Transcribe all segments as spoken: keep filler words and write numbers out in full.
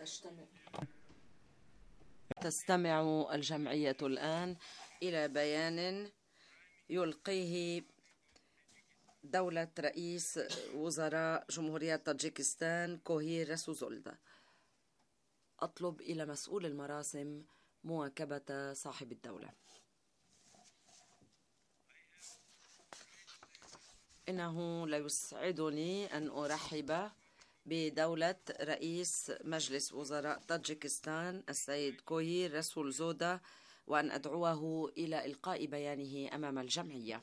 تجتمع تستمع الجمعية الآن إلى بيان يلقيه دولة رئيس وزراء جمهورية طاجيكستان كوهير رسولزادا. أطلب إلى مسؤول المراسم مواكبة صاحب الدولة. إنه لا يسعدني أن أرحب بدولة رئيس مجلس وزراء طاجيكستان السيد كوهير رسولزادا وأن أدعوه إلى إلقاء بيانه أمام الجمعية.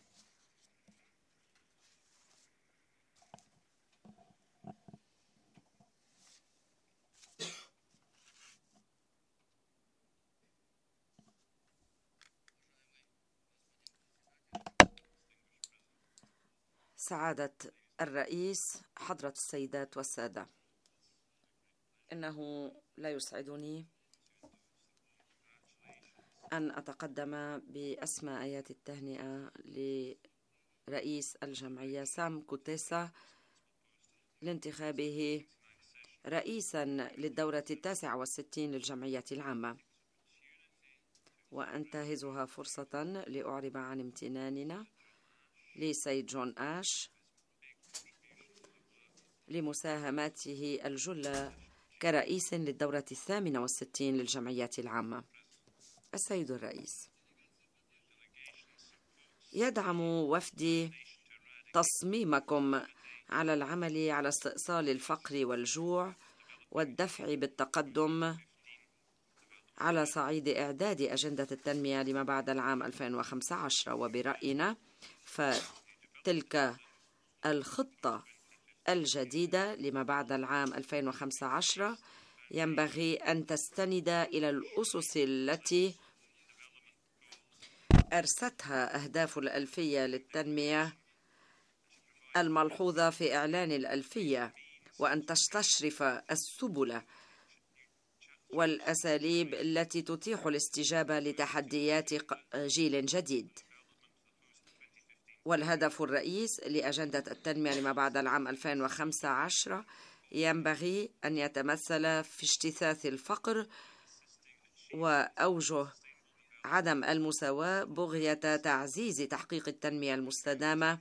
سعادة الرئيس، حضرة السيدات والسادة، إنه لا يسعدني أن أتقدم بأسمى آيات التهنئة لرئيس الجمعية سام كوتيسا لانتخابه رئيسا للدورة التاسعة والستين للجمعية العامة، وأنتهزها فرصة لأعرب عن امتناننا لسيد جون آش لمساهماته الجلة كرئيس للدورة الثامنة والستين للجمعية العامة. السيد الرئيس، يدعم وفدي تصميمكم على العمل على استئصال الفقر والجوع والدفع بالتقدم على صعيد إعداد أجندة التنمية لما بعد العام ألفين وخمسة عشر، وبرأينا فتلك الخطة الجديدة لما بعد العام ألفين وخمسة عشر ينبغي أن تستند إلى الأسس التي أرستها أهداف الألفية للتنمية الملحوظة في إعلان الألفية، وأن تستشرف السبل والأساليب التي تتيح الاستجابة لتحديات جيل جديد. والهدف الرئيس لأجندة التنمية لما بعد العام ألفين وخمسة عشر ينبغي أن يتمثل في اجتثاث الفقر وأوجه عدم المساواة بغية تعزيز تحقيق التنمية المستدامة،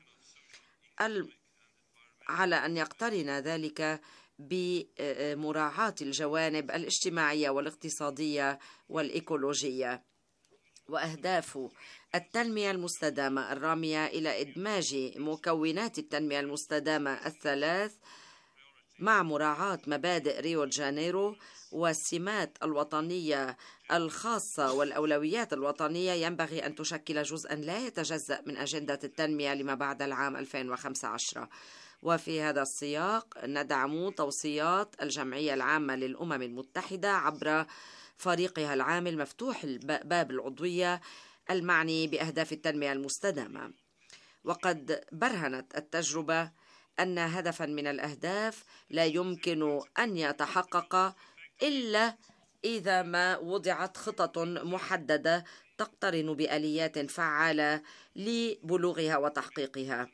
على أن يقترن ذلك بمراعاة الجوانب الاجتماعية والاقتصادية والإيكولوجية. وأهداف التنمية المستدامة الرامية إلى إدماج مكونات التنمية المستدامة الثلاث مع مراعاة مبادئ ريو دي جانيرو والسمات الوطنية الخاصة والأولويات الوطنية ينبغي أن تشكل جزءا لا يتجزأ من أجندة التنمية لما بعد العام ألفين وخمسة عشر. وفي هذا السياق ندعم توصيات الجمعية العامة للأمم المتحدة عبر فريقها العامل مفتوح الباب العضوية المعني بأهداف التنمية المستدامة. وقد برهنت التجربة أن هدفا من الأهداف لا يمكن أن يتحقق إلا إذا ما وضعت خطط محددة تقترن بآليات فعالة لبلوغها وتحقيقها.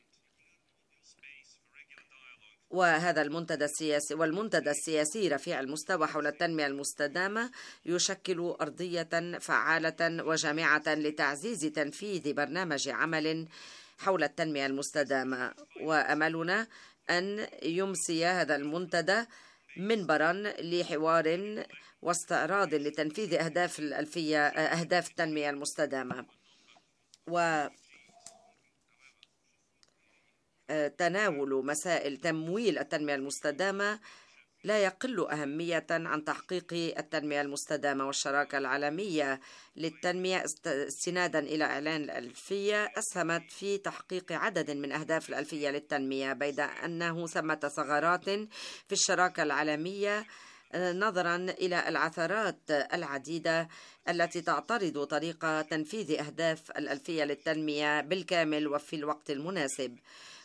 وهذا المنتدى السياسي والمنتدى السياسي رفيع المستوى حول التنمية المستدامة يشكل أرضية فعالة وجامعة لتعزيز تنفيذ برنامج عمل حول التنمية المستدامة. وأملنا أن يمسي هذا المنتدى منبرا لحوار واستعراض لتنفيذ أهداف الألفية أهداف التنمية المستدامة، و تناول مسائل تمويل التنمية المستدامة لا يقل أهمية عن تحقيق التنمية المستدامة. والشراكة العالمية للتنمية استنادا إلى إعلان الألفية أسهمت في تحقيق عدد من أهداف الألفية للتنمية، بيد أنه ثمة ثغرات في الشراكة العالمية نظرا إلى العثرات العديدة التي تعترض طريقة تنفيذ أهداف الألفية للتنمية بالكامل وفي الوقت المناسب.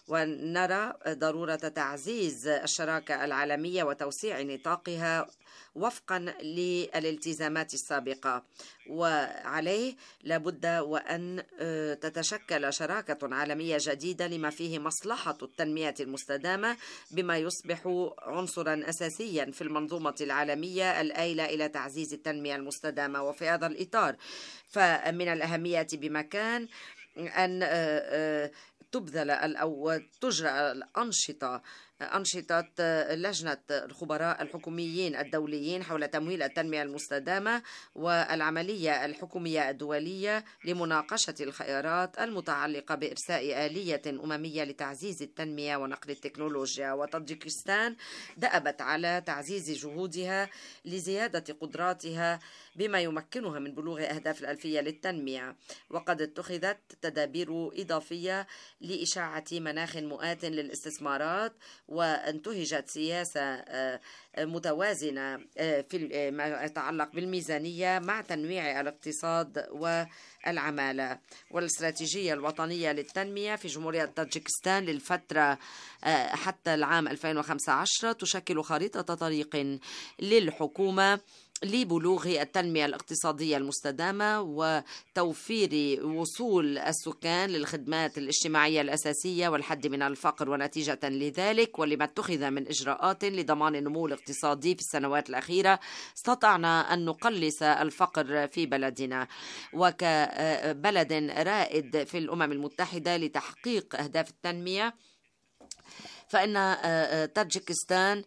ونرى ضرورة تعزيز الشراكة العالمية وتوسيع نطاقها وفقا للالتزامات السابقة، وعليه لابد وأن تتشكل شراكة عالمية جديدة لما فيه مصلحة التنمية المستدامة، بما يصبح عنصرا أساسيا في المنظومة العالمية الآيلة إلى تعزيز التنمية المستدامة. وفي هذا الإطار فمن الأهمية بمكان أن تبذل أو تجرى الأنشطة أنشطة لجنة الخبراء الحكوميين الدوليين حول تمويل التنمية المستدامة والعملية الحكومية الدولية لمناقشة الخيارات المتعلقة بإرساء آلية أممية لتعزيز التنمية ونقل التكنولوجيا. وطاجيكستان دأبت على تعزيز جهودها لزيادة قدراتها بما يمكنها من بلوغ أهداف الألفية للتنمية، وقد اتخذت تدابير إضافية لإشاعة مناخ مؤات للاستثمارات، وانتهجت سياسة متوازنة في ما يتعلق بالميزانية مع تنويع الاقتصاد والعمالة. والاستراتيجية الوطنية للتنمية في جمهورية طاجيكستان للفترة حتى العام ألفين وخمسة عشر تشكل خريطة طريق للحكومة لبلوغ التنمية الاقتصادية المستدامة وتوفير وصول السكان للخدمات الاجتماعية الأساسية والحد من الفقر. ونتيجة لذلك ولما اتخذ من إجراءات لضمان النمو الاقتصادي في السنوات الأخيرة استطعنا أن نقلص الفقر في بلدنا، وكبلد رائد في الأمم المتحدة لتحقيق أهداف التنمية فإن طاجيكستان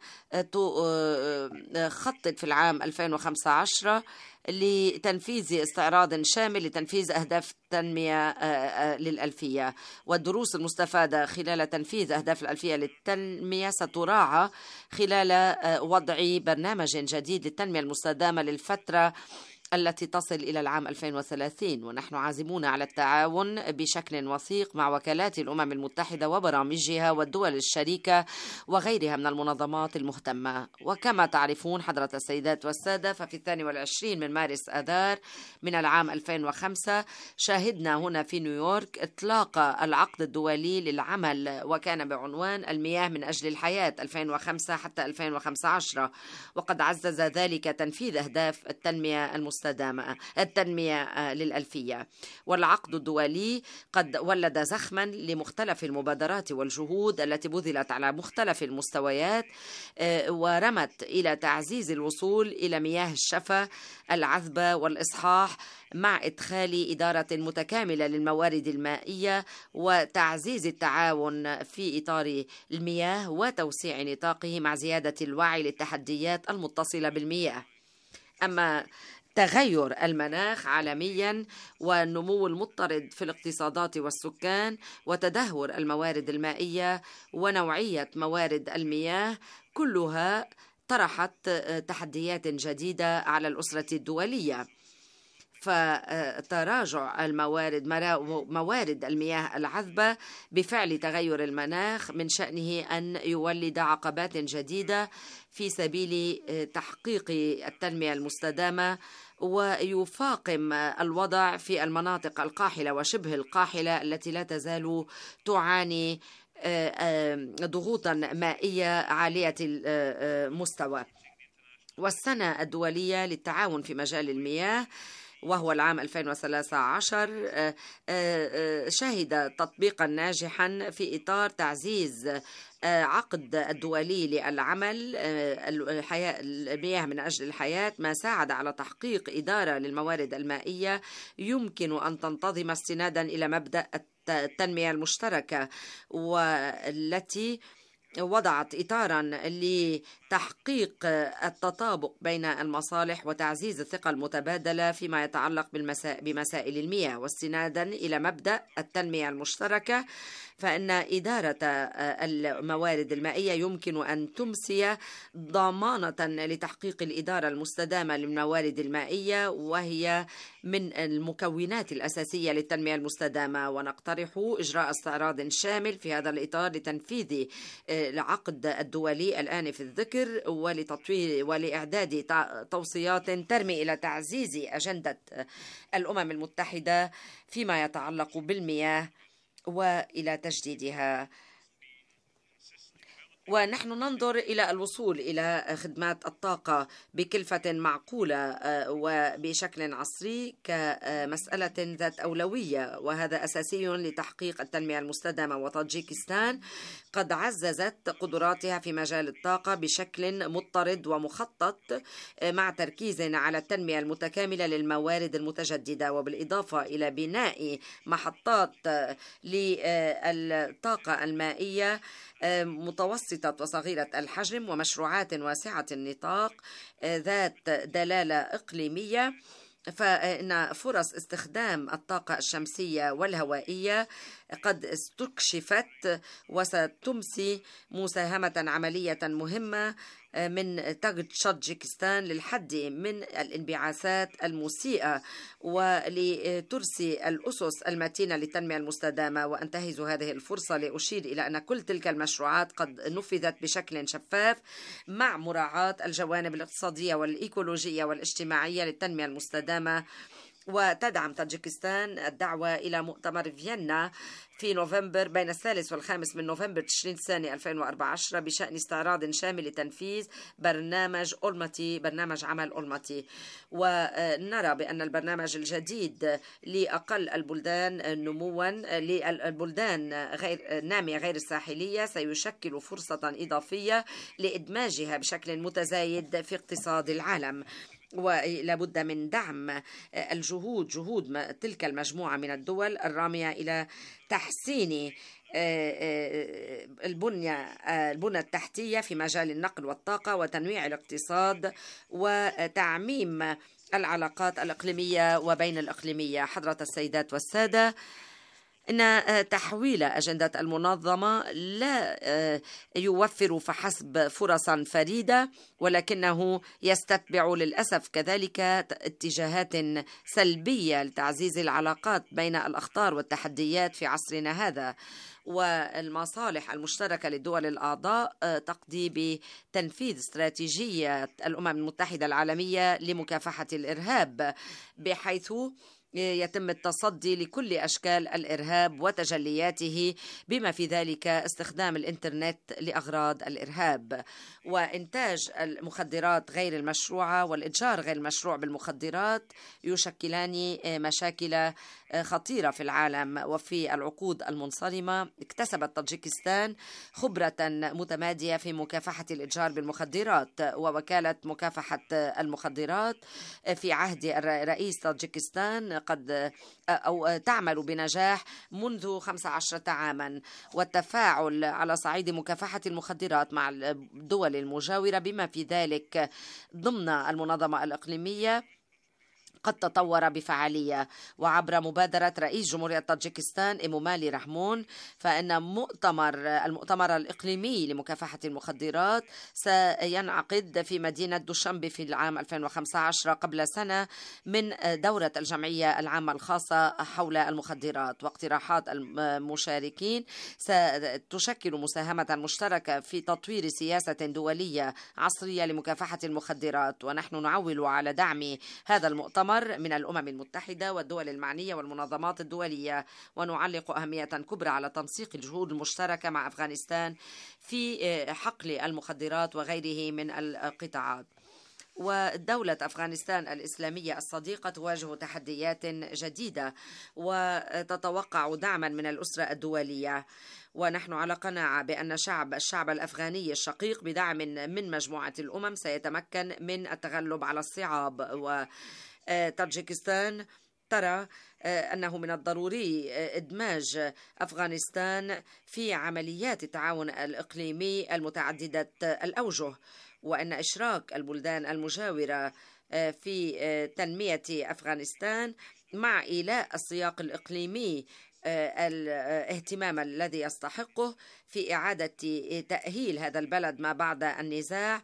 خطط في العام ألفين وخمسة عشر لتنفيذ استعراض شامل لتنفيذ أهداف التنمية للألفية، والدروس المستفادة خلال تنفيذ أهداف الألفية للتنمية ستراعى خلال وضع برنامج جديد للتنمية المستدامة للفترة التي تصل إلى العام ألفين وثلاثين. ونحن عازمون على التعاون بشكل وثيق مع وكالات الأمم المتحدة وبرامجها والدول الشريكة وغيرها من المنظمات المهتمة. وكما تعرفون حضرة السيدات والسادة، ففي الثاني والعشرين من مارس آذار من العام ألفين وخمسة شاهدنا هنا في نيويورك إطلاق العقد الدولي للعمل، وكان بعنوان المياه من أجل الحياة ألفين وخمسة حتى ألفين وخمسة عشر، وقد عزز ذلك تنفيذ أهداف التنمية المستدامة التنمية للألفية. والعقد الدولي قد ولد زخما لمختلف المبادرات والجهود التي بذلت على مختلف المستويات، ورمت إلى تعزيز الوصول إلى مياه الشفا العذبة والإصحاح مع إدخال إدارة متكاملة للموارد المائية وتعزيز التعاون في إطار المياه وتوسيع نطاقه مع زيادة الوعي للتحديات المتصلة بالمياه. أما تغير المناخ عالميا والنمو المضطرد في الاقتصادات والسكان وتدهور الموارد المائية ونوعية موارد المياه كلها طرحت تحديات جديدة على الأسرة الدولية. فتراجع الموارد موارد المياه العذبة بفعل تغير المناخ من شأنه أن يولد عقبات جديدة في سبيل تحقيق التنمية المستدامة، ويفاقم الوضع في المناطق القاحلة وشبه القاحلة التي لا تزال تعاني ضغوطا مائية عالية المستوى. والسنة الدولية للتعاون في مجال المياه وهو العام ألفين وثلاثة عشر شهد تطبيقا ناجحا في إطار تعزيز عقد الدولي للعمل الحياة المياه من أجل الحياة، ما ساعد على تحقيق إدارة للموارد المائية يمكن أن تنتظم استنادا إلى مبدأ التنمية المشتركة، والتي وضعت إطاراً لتحقيق التطابق بين المصالح وتعزيز الثقة المتبادلة فيما يتعلق بمسائل المياه. واستناداً إلى مبدأ التنمية المشتركة فإن إدارة الموارد المائية يمكن أن تمسي ضمانة لتحقيق الإدارة المستدامة للموارد المائية، وهي من المكونات الأساسية للتنمية المستدامة. ونقترح إجراء استعراض شامل في هذا الإطار لتنفيذ العقد الدولي الآن في الذكر ولتطوير ولإعداد توصيات ترمي إلى تعزيز أجندة الأمم المتحدة فيما يتعلق بالمياه وإلى تجديدها. ونحن ننظر إلى الوصول إلى خدمات الطاقة بكلفة معقولة وبشكل عصري كمسألة ذات أولوية، وهذا أساسي لتحقيق التنمية المستدامة. وطاجيكستان قد عززت قدراتها في مجال الطاقة بشكل مضطرد ومخطط، مع تركيز على التنمية المتكاملة للموارد المتجددة، وبالإضافة إلى بناء محطات للطاقة المائية متوسطة وصغيرة الحجم، ومشروعات واسعة النطاق ذات دلالة إقليمية. فإن فرص استخدام الطاقة الشمسية والهوائية قد استكشفت وستمسي مساهمة عملية مهمة من طاجيكستان للحد من الانبعاثات المسيئة ولترسي الأسس المتينة للتنمية المستدامة. وأنتهز هذه الفرصة لأشير إلى أن كل تلك المشروعات قد نفذت بشكل شفاف مع مراعاة الجوانب الاقتصادية والإيكولوجية والاجتماعية للتنمية المستدامة. وتدعم طاجيكستان الدعوة إلى مؤتمر فيينا في نوفمبر بين الثالث والخامس من نوفمبر تشرين الثاني ألفين وأربعة عشر بشأن استعراض شامل لتنفيذ برنامج أولماتي، برنامج عمل أولماتي. ونرى بأن البرنامج الجديد لأقل البلدان نموا للبلدان غير نامية غير الساحلية سيشكل فرصة إضافية لإدماجها بشكل متزايد في اقتصاد العالم. ولا بد من دعم الجهود جهود تلك المجموعة من الدول الرامية إلى تحسين البنية البنى التحتية في مجال النقل والطاقة وتنويع الاقتصاد وتعميم العلاقات الإقليمية وبين الإقليمية. حضرة السيدات والسادة، إن تحويل أجندة المنظمة لا يوفر فحسب فرصا فريدة، ولكنه يستتبع للأسف كذلك اتجاهات سلبية لتعزيز العلاقات بين الأخطار والتحديات في عصرنا هذا. والمصالح المشتركة للدول الأعضاء تقضي بتنفيذ استراتيجية الأمم المتحدة العالمية لمكافحة الإرهاب، بحيث يتم التصدي لكل أشكال الإرهاب وتجلياته، بما في ذلك استخدام الإنترنت لأغراض الإرهاب وإنتاج المخدرات غير المشروعة والإتجار غير المشروع بالمخدرات يشكلان مشاكل خطيرة في العالم. وفي العقود المنصرمة اكتسبت طاجيكستان خبرة متمادية في مكافحة الإتجار بالمخدرات، ووكالة مكافحة المخدرات في عهد الرئيس طاجيكستان قد أو تعمل بنجاح منذ خمسة عشر عاما. والتفاعل على صعيد مكافحة المخدرات مع الدول المجاورة بما في ذلك ضمن المنظمة الإقليمية قد تطور بفعالية. وعبر مبادرة رئيس جمهورية طاجيكستان إمومالي رحمون، فإن مؤتمر المؤتمر الإقليمي لمكافحة المخدرات سينعقد في مدينة دوشنبي في العام ألفين وخمسة عشر قبل سنة من دورة الجمعية العامة الخاصة حول المخدرات. واقتراحات المشاركين ستشكل مساهمة مشتركة في تطوير سياسة دولية عصرية لمكافحة المخدرات. ونحن نعول على دعم هذا المؤتمر من الأمم المتحدة والدول المعنية والمنظمات الدولية، ونعلق أهمية كبرى على تنسيق الجهود المشتركة مع أفغانستان في حقل المخدرات وغيره من القطاعات. ودولة أفغانستان الإسلامية الصديقة تواجه تحديات جديدة وتتوقع دعما من الأسرة الدولية. ونحن على قناعة بأن شعب الشعب الأفغاني الشقيق بدعم من مجموعة الأمم سيتمكن من التغلب على الصعاب. و طاجيكستان ترى أنه من الضروري إدماج أفغانستان في عمليات التعاون الإقليمي المتعددة الأوجه، وأن إشراك البلدان المجاورة في تنمية أفغانستان مع إيلاء السياق الإقليمي الاهتمام الذي يستحقه في إعادة تأهيل هذا البلد ما بعد النزاع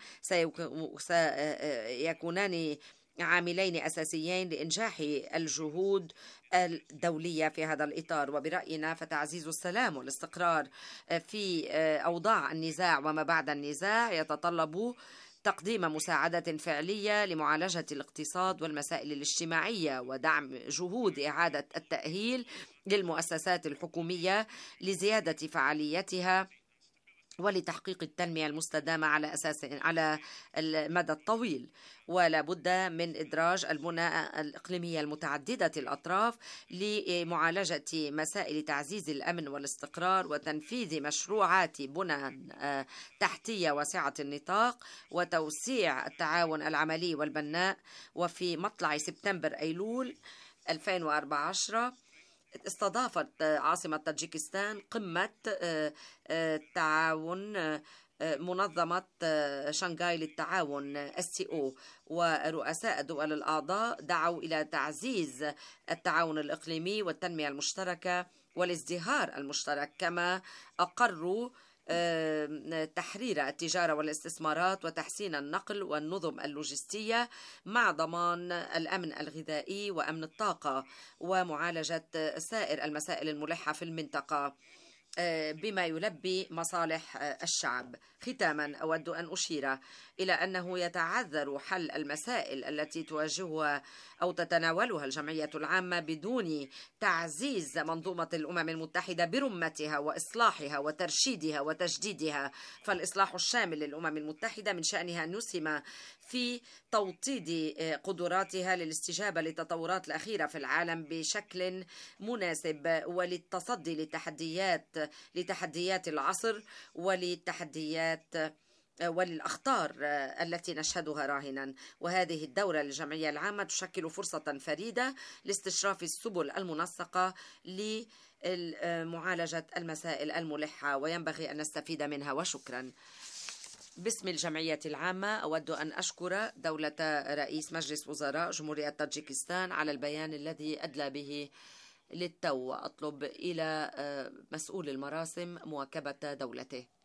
سيكونان عاملين أساسيين لإنجاح الجهود الدولية في هذا الإطار. وبرأينا فتعزيز السلام والاستقرار في أوضاع النزاع وما بعد النزاع يتطلب تقديم مساعدة فعلية لمعالجة الاقتصاد والمسائل الاجتماعية، ودعم جهود إعادة التأهيل للمؤسسات الحكومية لزيادة فعاليتها ولتحقيق التنمية المستدامة على أساس على المدى الطويل. ولا بد من إدراج البنى الإقليمية المتعددة الأطراف لمعالجة مسائل تعزيز الأمن والاستقرار وتنفيذ مشروعات بنى تحتية واسعة النطاق وتوسيع التعاون العملي والبناء. وفي مطلع سبتمبر أيلول ألفين وأربعة عشر استضافت عاصمة طاجيكستان قمة تعاون منظمة شنغهاي للتعاون إس سي أو، ورؤساء الدول الأعضاء دعوا إلى تعزيز التعاون الإقليمي والتنمية المشتركة والازدهار المشترك، كما أقروا تحرير التجارة والاستثمارات وتحسين النقل والنظم اللوجستية مع ضمان الأمن الغذائي وأمن الطاقة ومعالجة سائر المسائل الملحة في المنطقة بما يلبي مصالح الشعب. ختاما أود أن أشير إلى أنه يتعذر حل المسائل التي تواجهها أو تتناولها الجمعية العامة بدون تعزيز منظومة الأمم المتحدة برمتها وإصلاحها وترشيدها وتجديدها. فالإصلاح الشامل للأمم المتحدة من شأنها أن يسهم في توطيد قدراتها للاستجابة للتطورات الأخيرة في العالم بشكل مناسب وللتصدي لتحديات لتحديات العصر وللتحديات وللأخطار التي نشهدها راهنا. وهذه الدورة للجمعية العامة تشكل فرصة فريدة لاستشراف السبل المنسقة لمعالجة المسائل الملحة وينبغي أن نستفيد منها. وشكرا. باسم الجمعية العامة أود أن أشكر دولة رئيس مجلس وزراء جمهورية طاجيكستان على البيان الذي أدلى به للتو، وأطلب إلى مسؤول المراسم مواكبة دولته.